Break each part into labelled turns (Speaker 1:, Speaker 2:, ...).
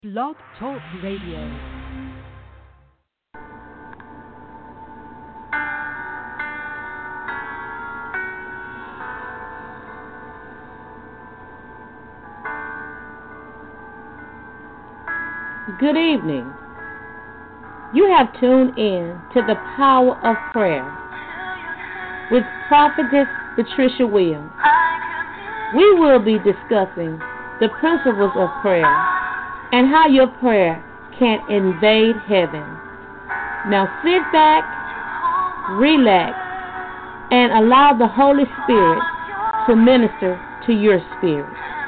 Speaker 1: Blog Talk Radio.
Speaker 2: Good evening. You have tuned in to the Power of Prayer with Prophetess Patricia Williams. We will be discussing the principles of prayer and how your prayer can invade heaven. Now sit back, relax, and allow the Holy Spirit to minister to your spirit.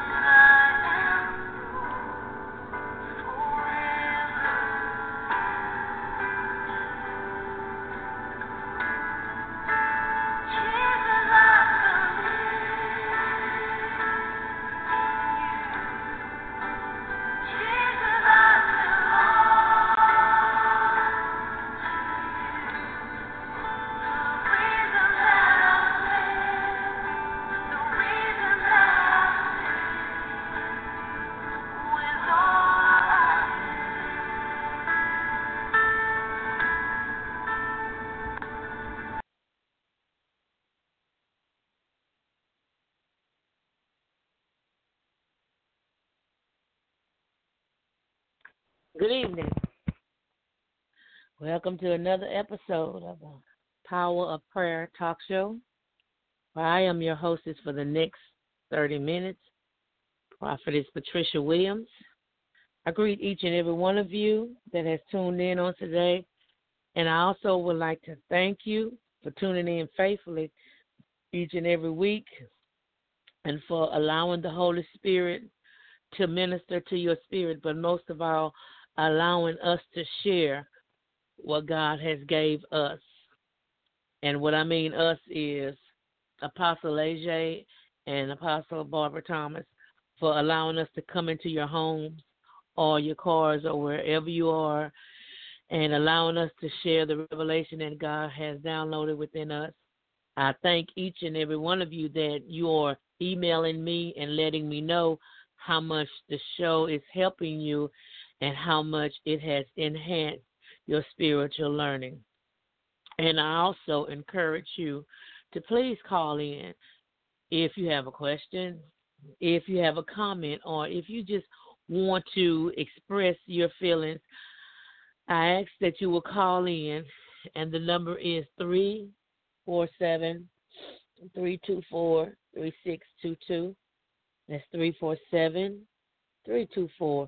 Speaker 2: Good evening. Welcome to another episode of the Power of Prayer talk show, where I am your hostess for the next 30 minutes, Prophetess Patricia Williams. I greet each and every one of you that has tuned in on today, and I also would like to thank you for tuning in faithfully each and every week and for allowing the Holy Spirit to minister to your spirit, but most of all, allowing us to share what God has gave us. And what I mean us is Apostle AJ and Apostle Barbara Thomas for allowing us to come into your homes or your cars or wherever you are and allowing us to share the revelation that God has downloaded within us. I thank each and every one of you that you are emailing me and letting me know how much the show is helping you and how much it has enhanced your spiritual learning. And I also encourage you to please call in if you have a question, if you have a comment, or if you just want to express your feelings. I ask that you will call in, and the number is 347-324-3622. That's 347-324-3622.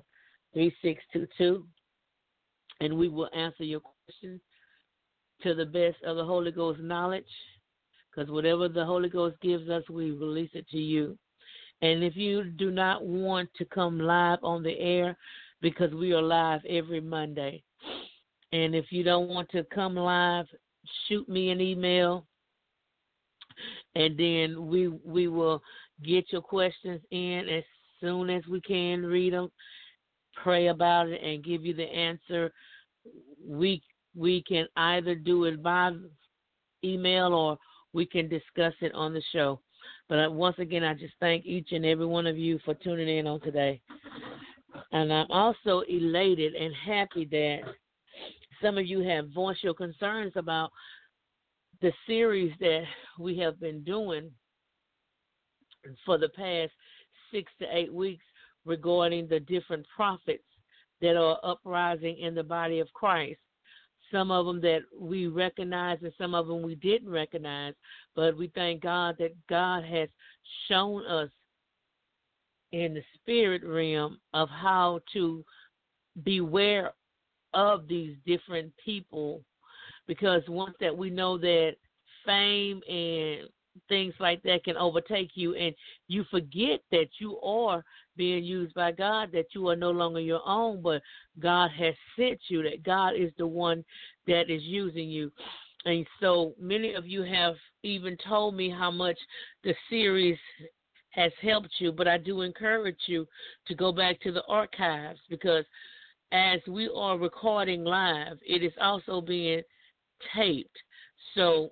Speaker 2: And we will answer your questions to the best of the Holy Ghost knowledge, because whatever the Holy Ghost gives us, we release it to you. And if you do not want to come live on the air, because we are live every Monday, and if you don't want to come live, shoot me an email, and then we will get your questions in as soon as we can, read them, pray about it, and give you the answer. We can either do it by email or we can discuss it on the show. But once again, I just thank each and every one of you for tuning in on today. And I'm also elated and happy that some of you have voiced your concerns about the series that we have been doing for the past 6 to 8 weeks regarding the different prophets that are uprising in the body of Christ. Some of them that we recognize and some of them we didn't recognize, but we thank God that God has shown us in the spirit realm of how to beware of these different people, because once that we know that fame and things like that can overtake you and you forget that you are being used by God, that you are no longer your own, but God has sent you, that God is the one that is using you. And so many of you have even told me how much the series has helped you, but I do encourage you to go back to the archives, because as we are recording live, it is also being taped. So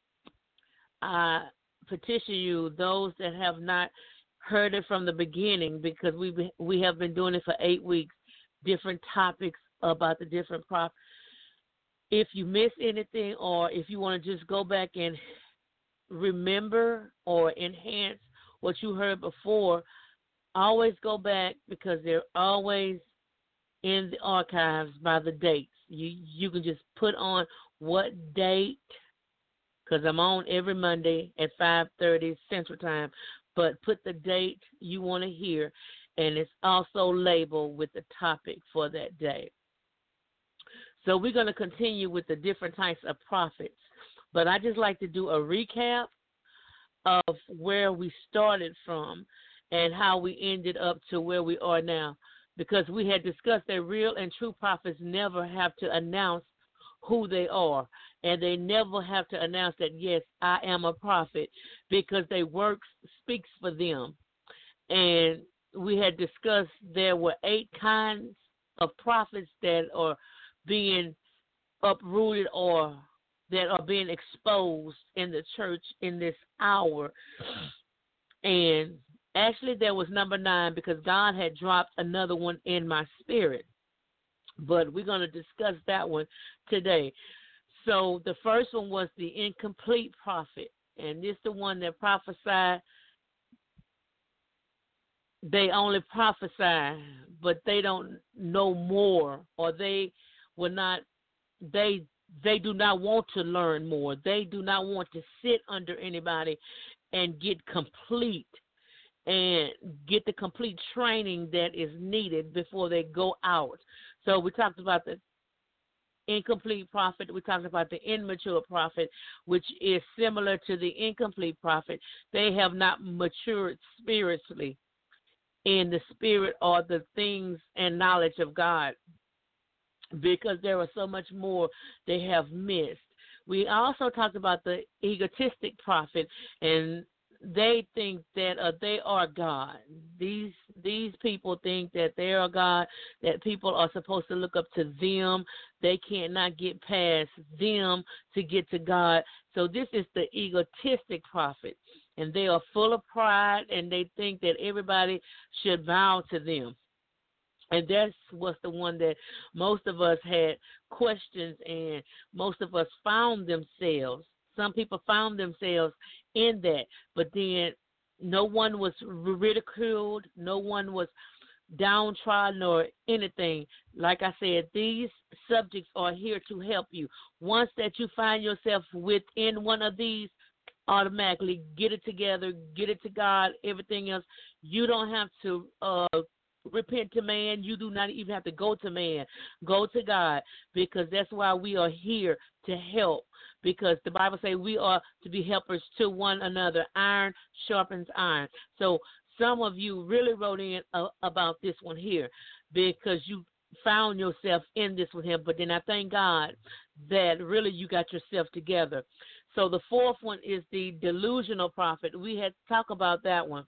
Speaker 2: I petition you, those that have not heard it from the beginning, because we have been doing it for 8 weeks, different topics about the different prophets. If you miss anything, or if you want to just go back and remember or enhance what you heard before, always go back, because they're always in the archives by the dates. You can just put on what date, because I'm on every Monday at 5:30 Central Time, but put the date you want to hear, and it's also labeled with the topic for that day. So we're going to continue with the different types of prophets, but I just like to do a recap of where we started from and how we ended up to where we are now, because we had discussed that real and true prophets never have to announce who they are, and they never have to announce that, yes, I am a prophet, because their work speaks for them. And we had discussed there were 8 kinds of prophets that are being uprooted or that are being exposed in the church in this hour. And actually there was number 9, because God had dropped another one in my spirit. But we're going to discuss that one today. So the first one was the incomplete prophet. And this is the one that prophesied. They only prophesy, but they don't know more, or they will not, they do not want to learn more. They do not want to sit under anybody and get complete and get the complete training that is needed before they go out. So we talked about the incomplete prophet. We talked about the immature prophet, which is similar to the incomplete prophet. They have not matured spiritually in the spirit or the things and knowledge of God, because there was so much more they have missed. We also talked about the egotistic prophet, and they think that they are God. These people think that they are God, that people are supposed to look up to them. They cannot get past them to get to God. So this is the egotistic prophet, and they are full of pride, and they think that everybody should bow to them. And that was the one that most of us had questions, and most of us found themselves. Some people found themselves in that, but then no one was ridiculed, no one was downtrodden or anything. Like I said, these subjects are here to help you. Once that you find yourself within one of these, automatically get it together, get it to God, everything else. You don't have to repent to man. You do not even have to go to man. Go to God, because that's why we are here to help, because the Bible says we are to be helpers to one another. Iron sharpens iron. So some of you really wrote in about this one here, because you found yourself in this with him. But then I thank God that really you got yourself together. So the fourth one is the delusional prophet. We had talked about that one.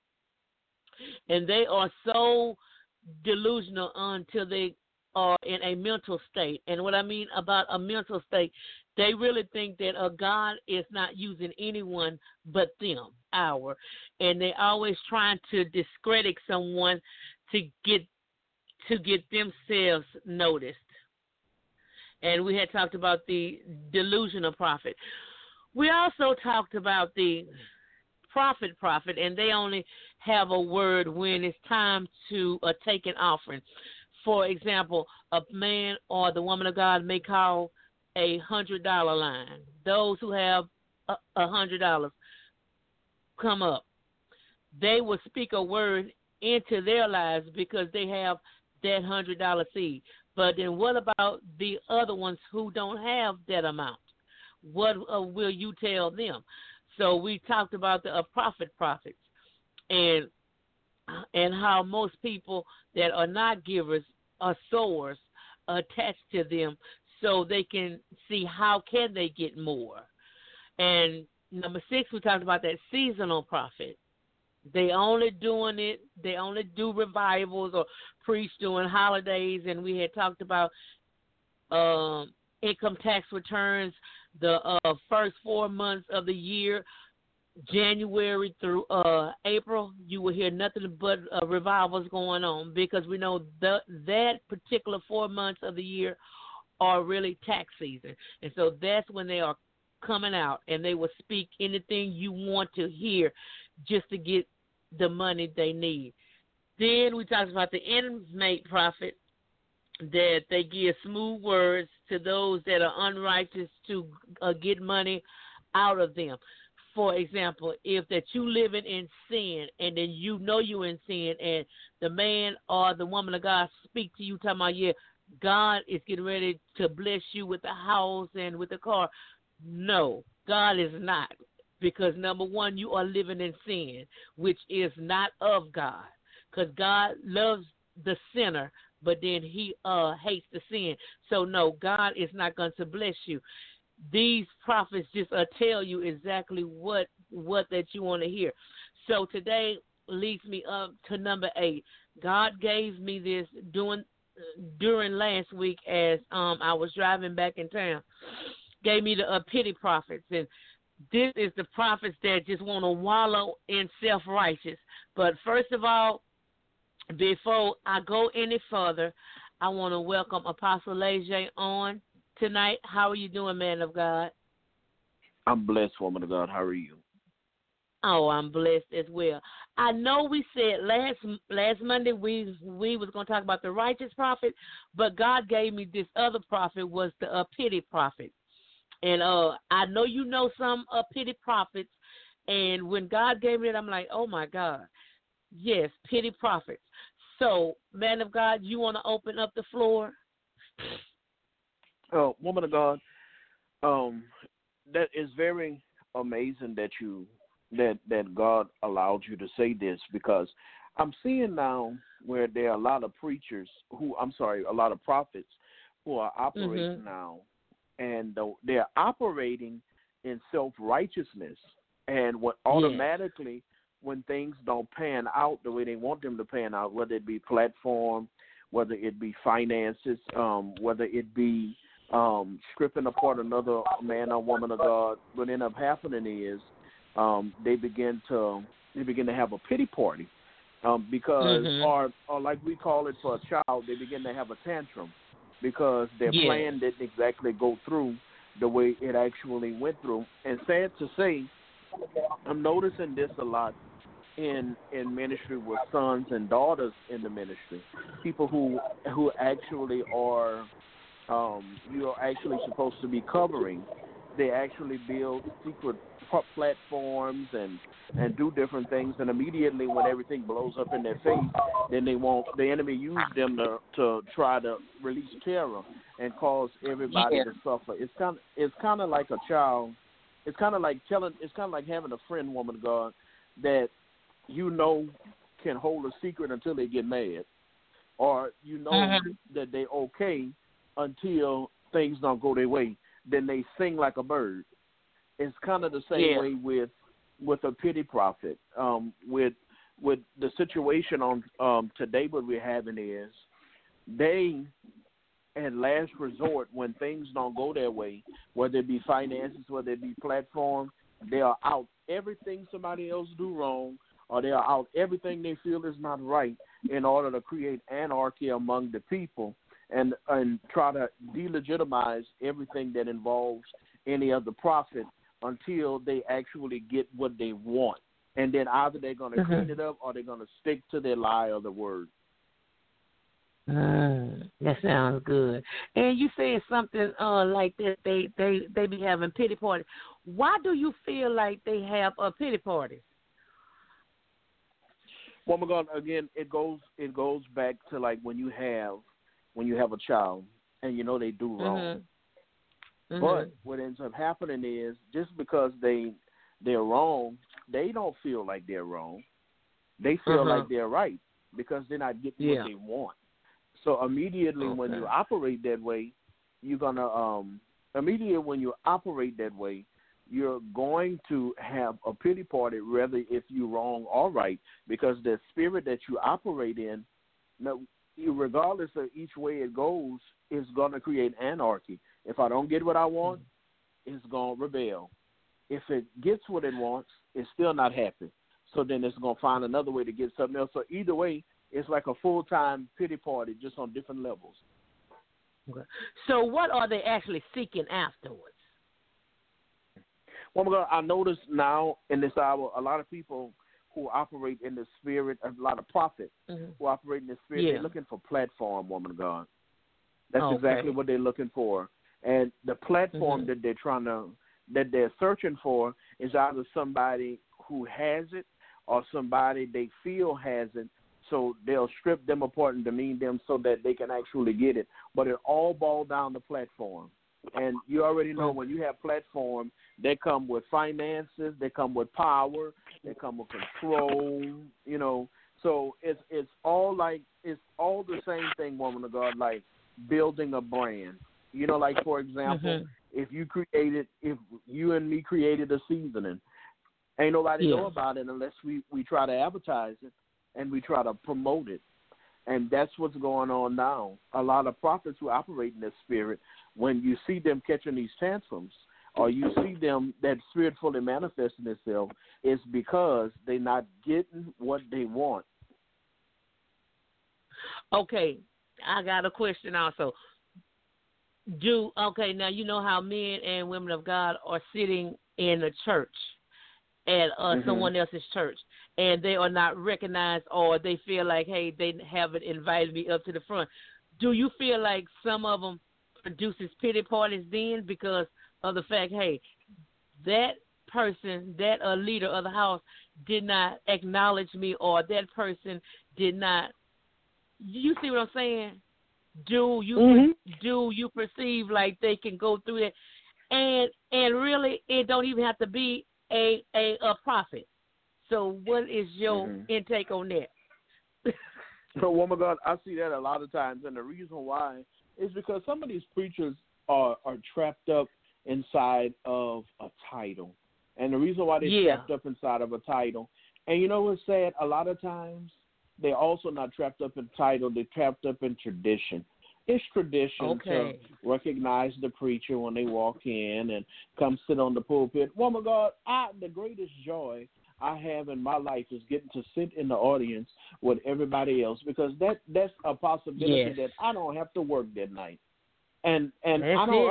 Speaker 2: And they are so delusional until they are in a mental state. And what I mean about a mental state, they really think that God is not using anyone but them, and they always trying to discredit someone to get themselves noticed. And we had talked about the delusional prophet. We also talked about the prophet, and they only have a word when it's time to take an offering. For example, a man or the woman of God may call $100 line. Those who have $100 come up. They will speak a word into their lives because they have that $100 seed. But then what about the other ones who don't have that amount? What will you tell them? So we talked about the prophets and how most people that are not givers are sowers attached to them, so they can see how can they get more. And number 6, we talked about that seasonal prophet. They only doing it. They only do revivals or preach during holidays. And we had talked about income tax returns the first 4 months of the year. January through April, you will hear nothing but revivals going on, because we know that particular 4 months of the year are really tax season. And so that's when they are coming out, and they will speak anything you want to hear just to get the money they need. Then we talked about the inmate prophet, that they give smooth words to those that are unrighteous to get money out of them. For example, if that you living in sin, and then you know you in sin, and the man or the woman of God speak to you talking about, yeah, God is getting ready to bless you with a house and with a car. No, God is not. Because number one, you are living in sin, which is not of God. Because God loves the sinner, but then he hates the sin. So no, God is not going to bless you. These prophets just tell you exactly what that you want to hear. So today leads me up to number 8. God gave me this during last week as I was driving back in town. Gave me the pity prophets, and this is the prophets that just want to wallow in self-righteous. But first of all, before I go any further, I want to welcome Apostle Leger on tonight. How are you doing, man of God?
Speaker 3: I'm blessed, woman of God. How are you?
Speaker 2: Oh, I'm blessed as well. I know we said last Monday we was going to talk about the righteous prophet, but God gave me this other prophet, was the pity prophet. And I know you know some pity prophets, and when God gave me it, I'm like, oh, my God. Yes, pity prophets. So, man of God, you want to open up the floor?
Speaker 3: Woman of God, that is very amazing that God allowed you to say this, because I'm seeing now where there are a lot of preachers a lot of prophets who are operating now, and they're operating in self-righteousness, and what automatically when things don't pan out the way they want them to pan out, whether it be platform, whether it be finances, whether it be stripping apart another man or woman of God, what ends up happening is they begin to have a pity party, because or like we call it for a child, they begin to have a tantrum because their plan didn't exactly go through the way it actually went through. And sad to say, I'm noticing this a lot in ministry with sons and daughters in the ministry. People who actually are you're actually supposed to be covering. They actually build secret platforms and do different things, and immediately when everything blows up in their face, then the enemy use them to try to release terror and cause everybody to suffer. It's kind of like a child. It's kind of like having a friend, woman of God, that can hold a secret until they get mad, or that they okay until things don't go their way. Then they sing like a bird. It's kind of the same way with a pity prophet. With the situation on today, what we're having is they, at last resort, when things don't go their way, whether it be finances, whether it be platform, they are out everything somebody else do wrong, or they are out everything they feel is not right, in order to create anarchy among the people and try to delegitimize everything that involves any other prophet until they actually get what they want. And then either they're going to clean it up or they're going to stick to their lie or the word.
Speaker 2: That sounds good. And you said something like that they be having pity parties. Why do you feel like they have a pity party?
Speaker 3: Well, my God, again, it goes back to like when you have a child and they do wrong. But what ends up happening is, just because they're wrong, they don't feel like they're wrong. They feel like they're right because they're not getting what they want. So immediately when you operate that way, you're gonna when you operate that way, you're going to have a pity party, whether if you're wrong or right, because the spirit that you operate in, regardless of each way it goes, is going to create anarchy. If I don't get what I want, it's going to rebel. if it gets what it wants, it's still not happy. So then it's going to find another way to get something else. So either way, it's like a full-time pity party, just on different levels.
Speaker 2: Okay. So what are they actually seeking afterwards?
Speaker 3: Well, I notice now in this hour, a lot of people who operate in the spirit, a lot of prophets who operate in the spirit, they're looking for platform, woman of God. That's exactly what they're looking for. And the platform that they're searching for is either somebody who has it or somebody they feel has it. So they'll strip them apart and demean them so that they can actually get it. But it all boils down to platform. And you already know when you have platform, they come with finances, they come with power, they come with control, you know. So it's all the same thing, woman of God, like building a brand. You know, like for example, if you and me created a seasoning, ain't nobody know about it unless we try to advertise it and we try to promote it. And that's what's going on now. A lot of prophets who operate in this spirit, when you see them catching these tantrums or you see them, that spirit fully manifesting itself, it's because they're not getting what they want.
Speaker 2: Okay, I got a question also. Now you know how men and women of God are sitting in a church at someone else's church, and they are not recognized, or they feel like, hey, they haven't invited me up to the front. Do you feel like some of them produces pity parties then because of the fact, hey, that person, that leader of the house did not acknowledge me, or that person did not? You see what I'm saying? Do you perceive like they can go through that, and really it don't even have to be a prophet? So what is your intake on that?
Speaker 3: So, woman of God, I see that a lot of times, and the reason why is because some of these preachers are trapped up inside of a title, and the reason why they're trapped up inside of a title, and you know what's sad? A lot of times they're also not trapped up in title; they're trapped up in tradition. It's tradition to recognize the preacher when they walk in and come sit on the pulpit. Woman of God, the greatest joy I have in my life is getting to sit in the audience with everybody else, because that's a possibility that I don't have to work that night. And I don't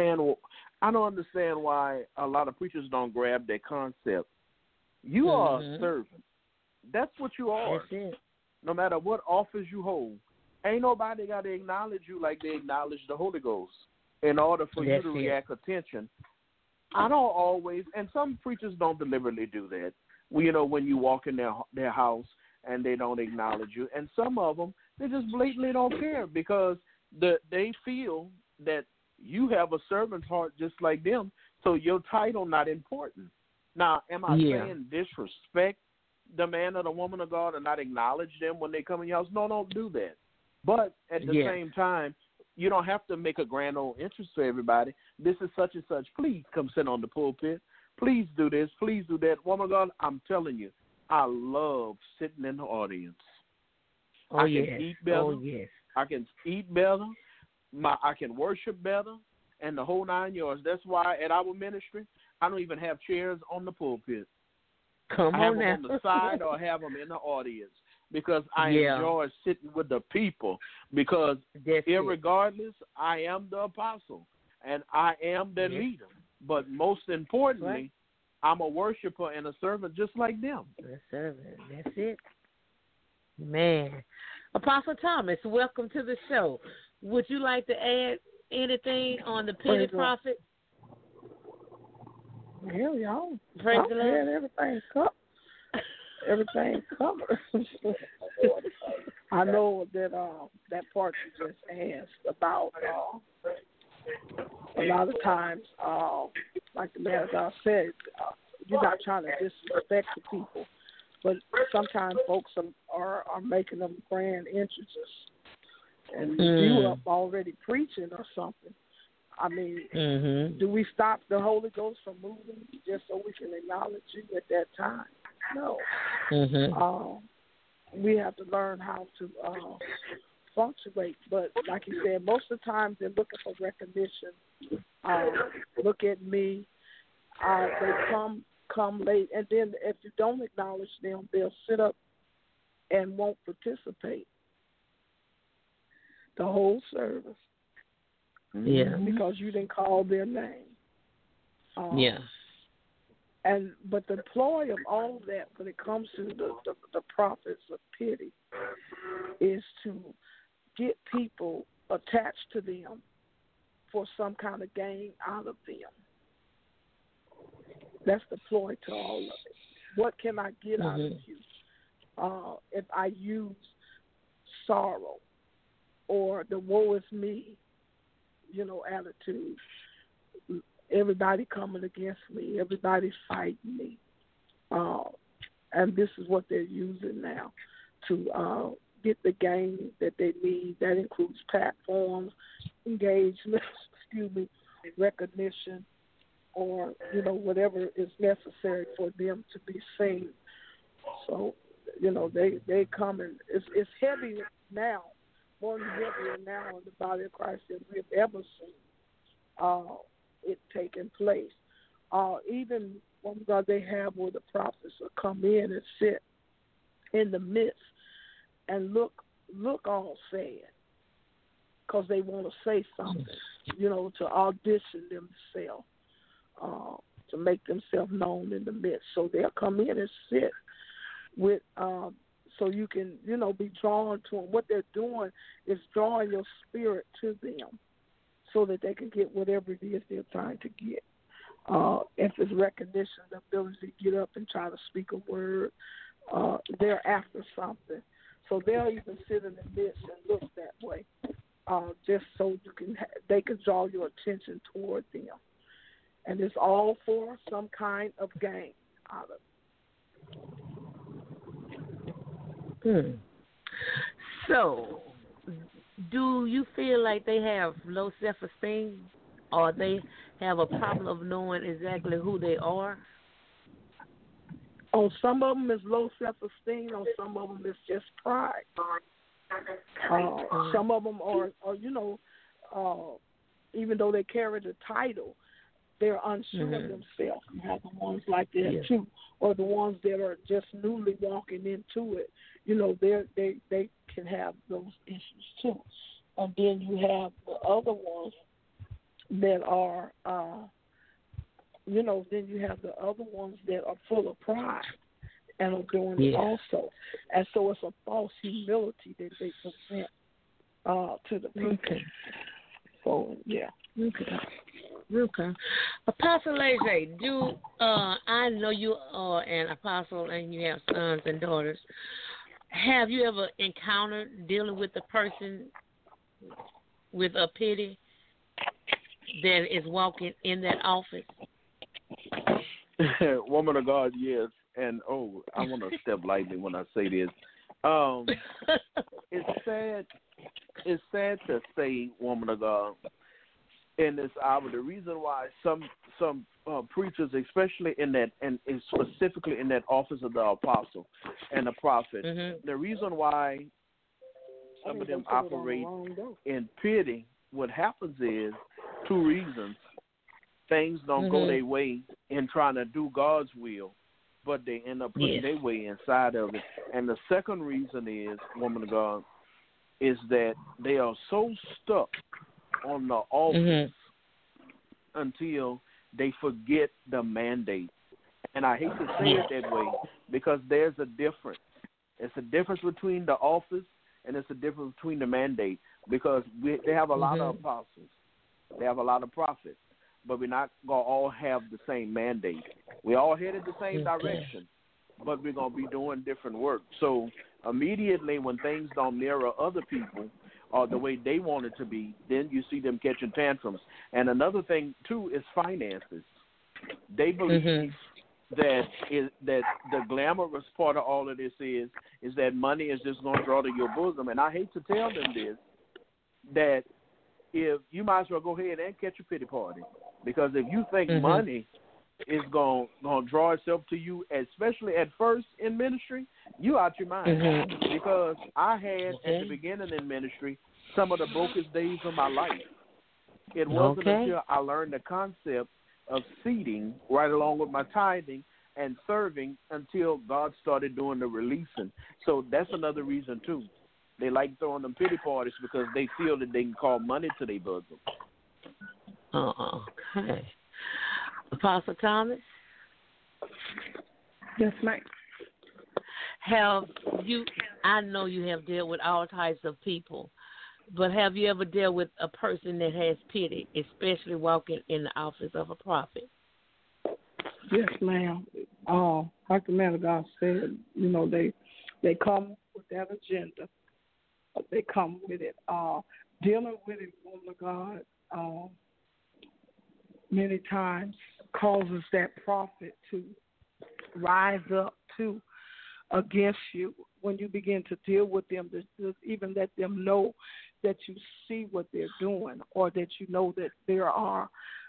Speaker 3: understand why a lot of preachers don't grab that concept. You are a servant. That's what you are.
Speaker 2: That's it.
Speaker 3: No matter what office you hold. Ain't nobody got to acknowledge you like they acknowledge the Holy Ghost in order for you to react attention. I don't always, and some preachers don't deliberately do that. You know, when you walk in their house and they don't acknowledge you. And some of them, they just blatantly don't care because they feel that you have a servant's heart just like them, so your title not important. Now, am I saying disrespect the man or the woman of God and not acknowledge them when they come in your house? No, don't do that. But at the same time, you don't have to make a grand old entrance to everybody. This is such and such. Please come sit on the pulpit. Please do this. Please do that. Woman of God, I'm telling you, I love sitting in the audience. I can eat better. I can eat better. I can worship better, and the whole 9 yards. That's why at our ministry, I don't even have chairs on the pulpit. I have them on the side or have them in the audience, because I enjoy sitting with the people, because irregardless, I am the apostle and I am the leader. But most importantly, I'm a worshiper and a servant just like them.
Speaker 2: That's it. Man. Apostle Thomas, welcome to the show. Would you like to add anything on the penny prophet?
Speaker 4: Hell, y'all.
Speaker 2: Praise the Lord.
Speaker 4: Everything's covered. I know that that part you just asked about a lot of times, like the man of God said, you're not trying to disrespect the people, but sometimes folks are making them grand entrances, and you up already preaching or something. I mean, do we stop the Holy Ghost from moving just so we can acknowledge you at that time? No. We have to learn how to fluctuate. But like you said, most of the time they're looking for recognition. Look at me. They come late, and then if you don't acknowledge them, they'll sit up and won't participate the whole service.
Speaker 2: Yeah.
Speaker 4: Because you didn't call their name.
Speaker 2: Yeah.
Speaker 4: But the ploy of all of that, when it comes to the prophets of pity, is to get people attached to them for some kind of gain out of them. That's the ploy to all of it. What can I get out of you if I use sorrow or the woe is me, attitude? Everybody coming against me. Everybody's fighting me. And this is what they're using now to get the gain that they need. That includes platforms, engagement, recognition, or, whatever is necessary for them to be seen. So, they come and it's heavy now, more than heavier now in the body of Christ than we've ever seen it taking place. Even when they have where the prophets will come in and sit in the midst and look all sad because they want to say something, to audition themselves, to make themselves known in the midst. So they'll come in and sit with, so you can, be drawn to them. What they're doing is drawing your spirit to them so that they can get whatever it is they're trying to get. If it's recognition, the ability to get up and try to speak a word, they're after something. So they'll even sit in the midst and look that way, just so they can draw your attention toward them. And it's all for some kind of gain out of it.
Speaker 2: So, do you feel like they have low self-esteem, or they have a problem of knowing exactly who they are?
Speaker 4: On some of them, it's low self-esteem. On some of them, it's just pride. Some of them are even though they carry the title, they're unsure of themselves. You have the ones like that too, or the ones that are just newly walking into it. They can have those issues too. And then you have the other ones that are, then you have the other ones that are full of pride and are doing it also. And so it's a false humility that they present to the people.
Speaker 2: Okay.
Speaker 4: So, yeah.
Speaker 2: Okay. Apostle AJ, I know you are an apostle and you have sons and daughters. Have you ever encountered dealing with a person with a pity that is walking in that office?
Speaker 3: Woman of God, yes. And, I want to step lightly when I say this. It's sad to say, woman of God, in this hour, the reason why some preachers, especially in that, and specifically in that office of the apostle and the prophet, the reason why some of them operate in pity, what happens is two reasons. Things don't go their way in trying to do God's will, but they end up putting their way inside of it. And the second reason is, woman of God, is that they are so stuck on the office until they forget the mandate. And I hate to say it that way because there's a difference. It's a difference between the office and it's a difference between the mandate because they have a lot of apostles. They have a lot of prophets, but we're not going to all have the same mandate. We all headed the same direction, but we're going to be doing different work. So immediately when things don't mirror other people or the way they want it to be, then you see them catching tantrums. And another thing, too, is finances. They believe that the glamorous part of all of this is that money is just going to draw to your bosom. And I hate to tell them this, that if you might as well go ahead and catch a pity party. Because if you think money is going to draw itself to you, especially at first in ministry, you out your mind. Because I had, at the beginning in ministry, some of the brokest days of my life. It wasn't until I learned the concept of seeding right along with my tithing and serving until God started doing the releasing. So that's another reason too. They like throwing them pity parties because they feel that they can call money to their bosom.
Speaker 2: Okay. Apostle Thomas?
Speaker 4: Yes, ma'am.
Speaker 2: I know you have dealt with all types of people, but have you ever dealt with a person that has pity, especially walking in the office of a prophet?
Speaker 4: Yes, ma'am. Like the man of God said, they come with that agenda. They come with it. Dealing with it, woman of God, many times causes that prophet to rise up too against you when you begin to deal with them, to even let them know that you see what they're doing, or that you know that there are,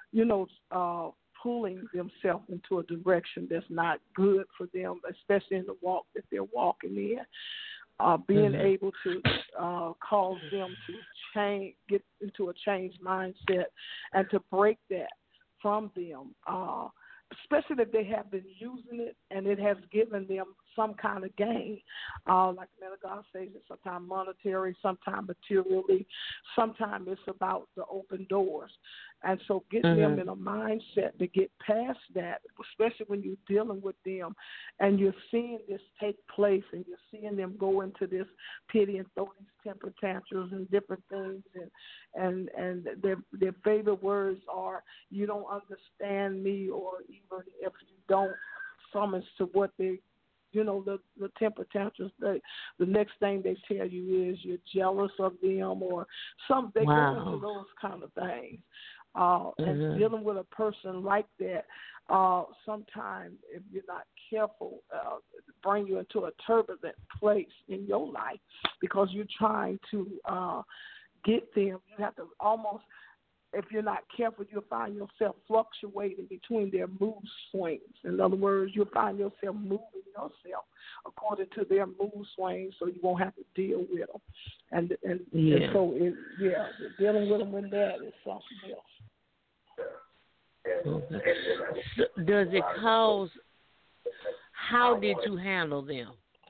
Speaker 4: pulling themselves into a direction that's not good for them, especially in the walk that they're walking in. Being able to cause them to get into a changed mindset, and to break that from them, especially if they have been using it and it has given them some kind of gain. Like the man of God says, it's sometimes monetary, sometimes materially, sometimes it's about the open doors. And so getting them in a mindset to get past that, especially when you're dealing with them and you're seeing this take place and you're seeing them go into this pity and throw these temper tantrums and different things, and their favorite words are, you don't understand me, or even if you don't summons to what they, the temper tantrums, the next thing they tell you is you're jealous of them, or some, they go into those kind of things. And dealing with a person like that, sometimes if you're not careful, bring you into a turbulent place in your life, because you're trying to get them. You have to almost, if you're not careful, you'll find yourself fluctuating between their mood swings. In other words, you'll find yourself moving yourself according to their mood swings, so you won't have to deal with them. And so, dealing with them with that is something else.
Speaker 2: Okay. So does it cause? How did you handle them?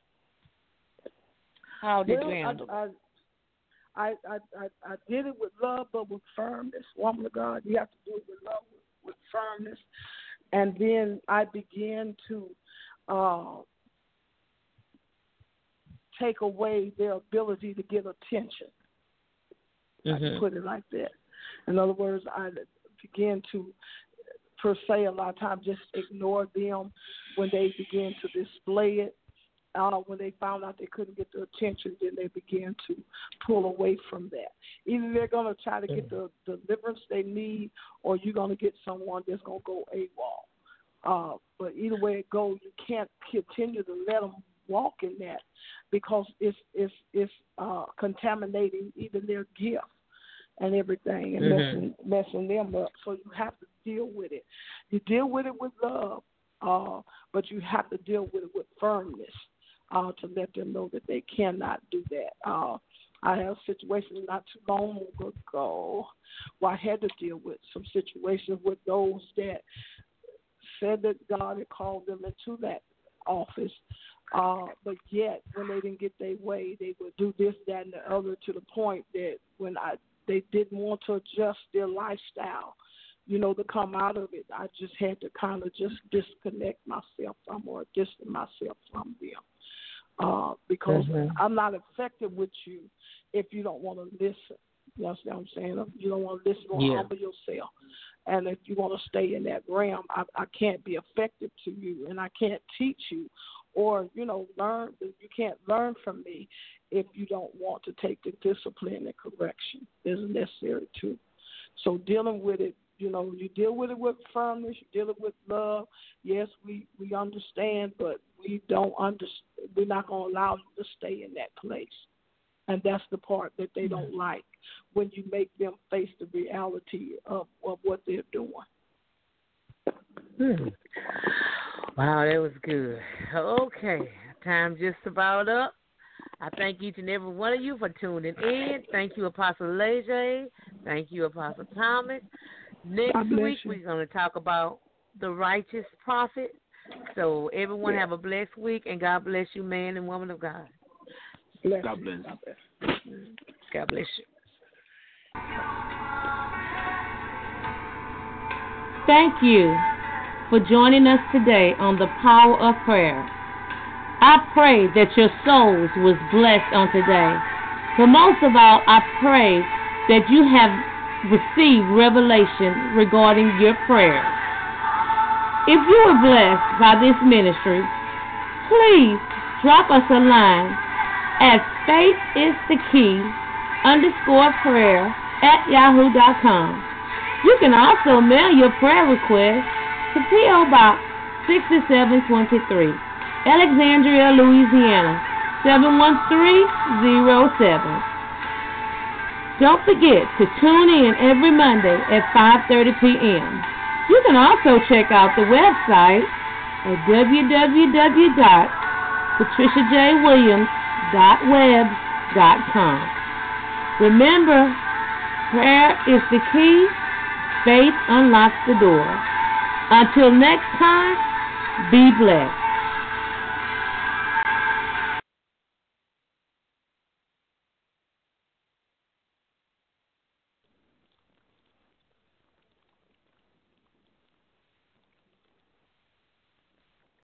Speaker 2: How did you handle them?
Speaker 4: I did it with love, but with firmness. Woman of God, you have to do it with love, with firmness. And then I began to take away their ability to get attention. I can put it like that. In other words, I began to, per se, a lot of times just ignore them when they began to display it. When they found out they couldn't get the attention, then they began to pull away from that. Either they're going to try to get the deliverance they need, or you're going to get someone that's going to go AWOL. But either way it goes, you can't continue to let them walk in that, because it's contaminating even their gift and everything, and messing them up. So you have to deal with it. You deal with it with love, but you have to deal with it with firmness. To let them know that they cannot do that. I have situations not too long ago where I had to deal with some situations with those that said that God had called them into that office, but yet when they didn't get their way, they would do this, that, and the other, to the point that when they didn't want to adjust their lifestyle, to come out of it, I just had to kind of just disconnect myself from, or distance myself from them. Because I'm not effective with you if you don't want to listen. You understand what I'm saying? You don't want to listen, you want to humble yourself. And if you want to stay in that realm, I can't be effective to you, and I can't teach you, or, learn. You can't learn from me if you don't want to take the discipline and correction that's necessary too. So dealing with it, you deal with it with firmness, you deal it with love. Yes, we understand, but we don't understand. We're not going to allow you to stay in that place. And that's the part that they don't like, when you make them face the reality of what they're doing.
Speaker 2: Wow, that was good. Okay, time just about up. I thank each and every one of you for tuning in. Thank you, Apostle Leger. Thank you, Apostle Thomas. Next
Speaker 4: God bless
Speaker 2: week,
Speaker 4: you.
Speaker 2: we're going to talk about the righteous prophet. So everyone have a blessed week, and God bless you, man and woman of God.
Speaker 4: Bless
Speaker 3: God
Speaker 4: you.
Speaker 3: bless.
Speaker 4: God bless.
Speaker 2: God bless you.
Speaker 5: Thank you for joining us today on the Power of Prayer. I pray that your souls was blessed on today. But most of all, I pray that you have received revelation regarding your prayers. If you were blessed by this ministry, please drop us a line at faithisthekey_prayer@yahoo.com. You can also mail your prayer request to P.O. Box 6723, Alexandria, Louisiana 71307. Don't forget to tune in every Monday at 5:30 p.m. You can also check out the website at www.patriciajwilliams.webs.com. Remember, prayer is the key. Faith unlocks the door. Until next time, be blessed.